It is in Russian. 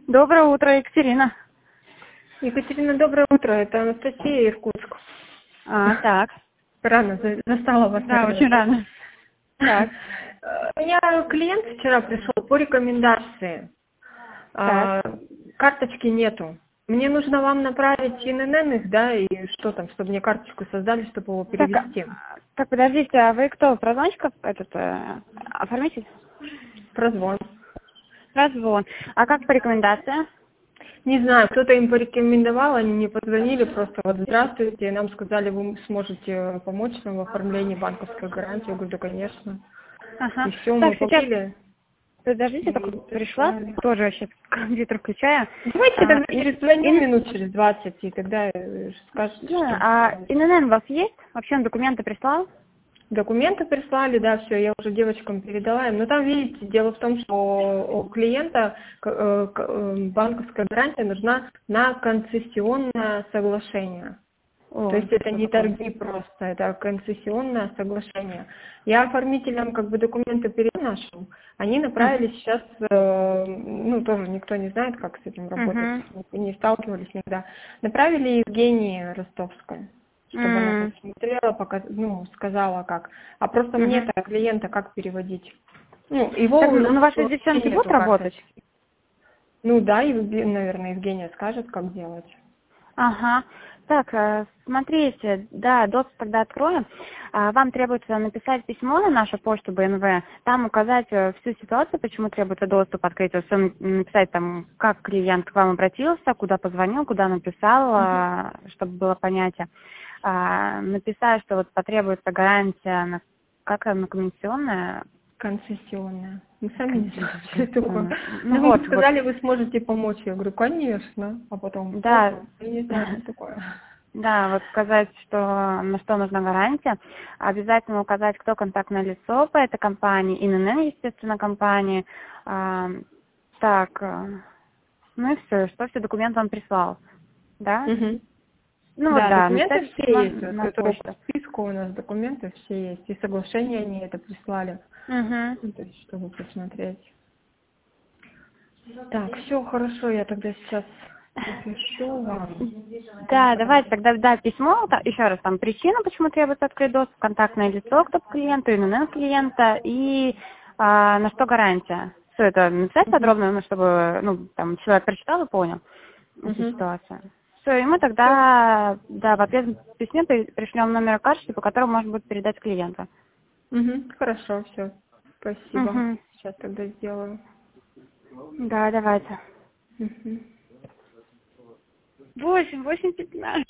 Доброе утро, Екатерина. Екатерина, доброе утро. Это Анастасия, Иркутск. Так. Рано застала вас. Да, очень рано. Так. У меня клиент вчера пришел по рекомендации. Так. Карточки нету. Мне нужно вам направить ИНН их, да, и что там, чтобы мне карточку создали, чтобы его перевести. Так, подождите, а вы кто? Прозвончиков оформитель? Прозвон. Прозвон. А как по рекомендации? Не знаю, кто-то им порекомендовал, они мне позвонили, просто вот здравствуйте, и нам сказали, вы сможете помочь нам в оформлении банковской гарантии. Я говорю, да, конечно. Ага. И все, мы Так, сейчас, купили. подождите, только пришла, тоже сейчас компьютер включаю. Давайте тогда перезвоним минут через 20, и тогда скажете, Да, что... а ИНН у вас есть? Вообще он документы прислал? Документы прислали, да, все, я уже девочкам передала им. Но там, видите, дело в том, что у клиента банковская гарантия нужна на концессионное соглашение. О, То есть это не такое? торги просто, это концессионное соглашение. Я оформителям документы переношу, они направились сейчас, тоже никто не знает, как с этим работать, не сталкивались никогда. Направили Евгении Ростовской, чтобы она посмотрела, сказала как. А просто мне-то клиента как переводить? Его Так, у нас ваши вообще девчонки будут нету работать? карточки. Да, наверное, Евгения скажет, как делать. Ага. Так, смотрите, да, доступ тогда откроем. Вам требуется написать письмо на нашу почту БНВ, там указать всю ситуацию, почему требуется доступ, открыть, все написать там, как клиент к вам обратился, куда позвонил, куда написал, чтобы было понятие. Написать, что вот потребуется гарантия, на комиссионная. Концессионная. Мы сами не знаем, что это такое. Вот, Вы сказали, вы сможете помочь. Я говорю, конечно. А потом, да. я не знаю, что такое. Да, вот сказать, на что нужна гарантия. Обязательно указать, кто контактное лицо по этой компании, ИНН, естественно, компании. Ну и все документы он прислал. Да? Да, документы написать все письмо есть. на Которые по почту. списку у нас документы все есть. И соглашения они это прислали. То есть, чтобы посмотреть. Так, все хорошо, я тогда сейчас напишу вам. Да, давайте тогда письмо, еще раз там причина, почему требуется открыть доступ, контактное лицо, кто по клиенту, ИНН клиента и на что гарантия. Все это написать подробно, чтобы человек прочитал и понял эту ситуацию. Все, и мы тогда, в ответном письме пришлем номер карточки, по которому можно будет передать клиенту. Хорошо, все. Спасибо. Сейчас тогда сделаю. Да, давайте. 8:15.